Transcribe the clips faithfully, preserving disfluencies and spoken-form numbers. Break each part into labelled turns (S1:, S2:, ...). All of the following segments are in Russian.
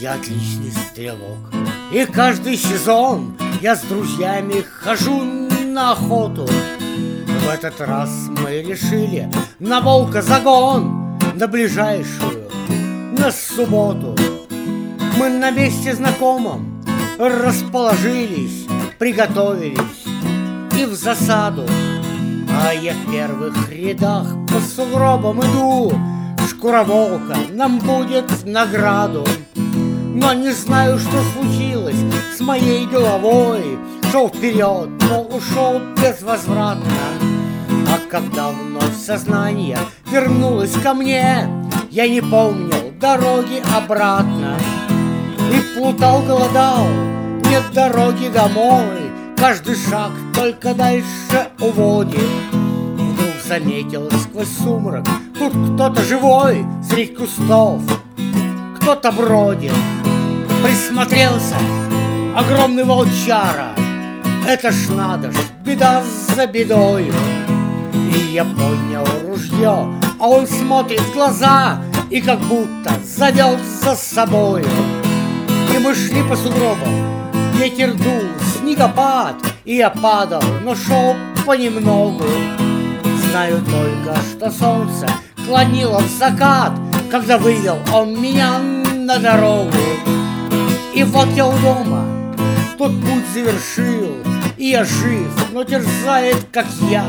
S1: Я отличный стрелок, и каждый сезон я с друзьями хожу на охоту. В этот раз мы решили на волка загон, на ближайшую, на субботу. Мы на месте знакомом расположились, приготовились и в засаду. А я в первых рядах по сугробам иду, шкура волка нам будет в награду. Но не знаю, что случилось с моей головой. Шел вперед, но ушел безвозвратно. А когда вновь сознание вернулось ко мне, я не помнил дороги обратно. И плутал, голодал, нет дороги домой. Каждый шаг только дальше уводит. Вдруг заметил сквозь сумрак: тут кто-то живой среди кустов, кто-то бродит. Присмотрелся, огромный волчара. Это ж надо ж, беда за бедою. И я поднял ружье, а он смотрит в глаза и как будто завел за собою. И мы шли по сугробам, ветер дул, снегопад, и я падал, но шел понемногу. Знаю только, что солнце клонило в закат, когда вывел он меня на дорогу. И вот я у дома, тот путь завершил, и я жив, но терзает, как я.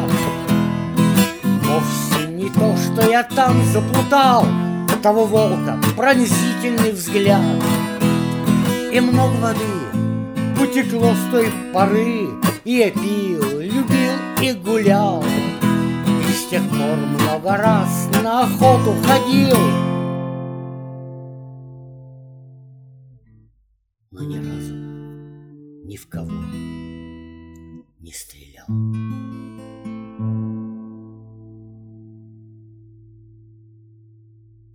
S1: Вовсе не то, что я там заплутал, того волка пронзительный взгляд. И много воды утекло с той поры, и я пил, любил и гулял. И с тех пор много раз на охоту ходил, но ни разу ни в кого не стрелял.